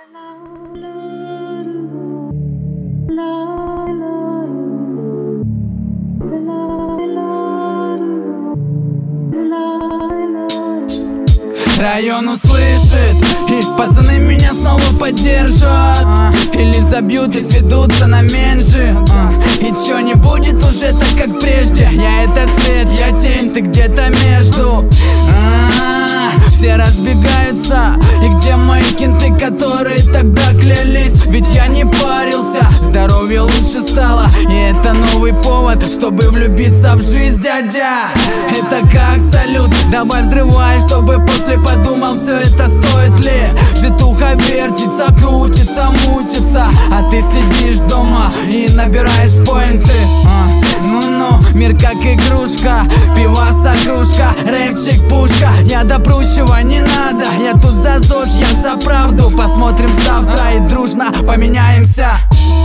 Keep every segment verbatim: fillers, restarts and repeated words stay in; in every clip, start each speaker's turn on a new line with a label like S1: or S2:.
S1: Район услышит, и пацаны меня снова поддержат. Или забьют и сведутся на меньше. И чё, не будет уже так, как прежде. Я это свет, я тень, ты где-то между. Все разбегаются. И где мои кенты, которые тогда клялись? Ведь я не парился, здоровье лучше стало. И это новый повод, чтобы влюбиться в жизнь, дядя. Это как салют, давай взрывай, чтобы после подумал, все это стоит ли. Житуха вертится, крутится, мучится, а ты сидишь дома и набираешь поинты. Ну-ну, мир как игрушка, пиваса кружка, рэпчик пушка. Я до прущего не надо, я тут за ЗОЖ, я за правду. Посмотрим завтра и дружно поменяемся.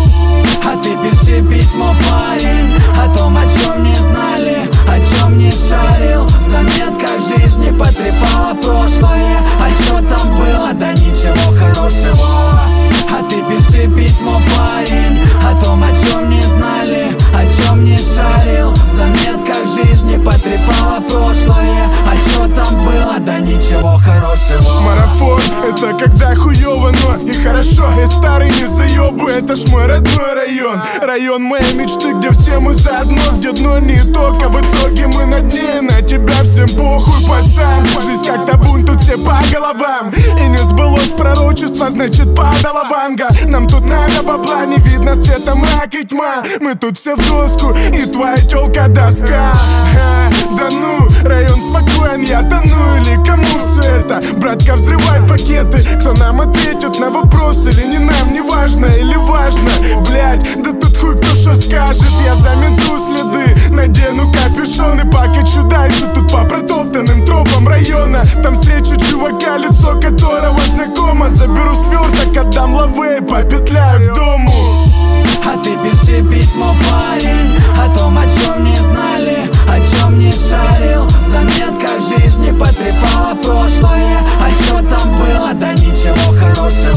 S1: А ты пиши письмо, парень, о том, о чем не знали, о чем не шарил. В заметках жизни потрепало прошлое. А что там было? Да ничего хорошего. А ты пиши письмо, парень, о том, о чем не знали, о чем не шарил. В заметках жизни потрепало прошлое. А что там было? Да ничего хорошего.
S2: Марафон — это когда хуёво, но и хорошо. И старый не заёбы, это ж мой родной район. Район моей мечты, где все мы заодно, где дно не итог, а в итоге мы на дне. И на тебя всем похуй, пацан. Жизнь как табун, тут все по головам. И не сбылось пророчество, значит падала ванга. Нам тут надо бабла, не видно света, мрак и тьма. Мы тут все в доску, и твоя тёлка доска. Ха, да ну, район спокоен, я тону, или кому все это? Братка, взрывай пакеты, кто нам ответит на вопрос, или не нам, не важно, или важно. Блять, да тут хуй кто шо скажет. Я замету следы, надену капюшон и покачу дальше. Тут по протоптанным тропам района. Там встречу чувака, лицо которого знакомо. Заберу сверток, отдам лавей, попетляю к дому.
S1: А ты пиши письмо, парень, о том, о чем не знали, о чем не шарил. В заметках жизни потрепало прошлое. А что там было? Да ничего хорошего.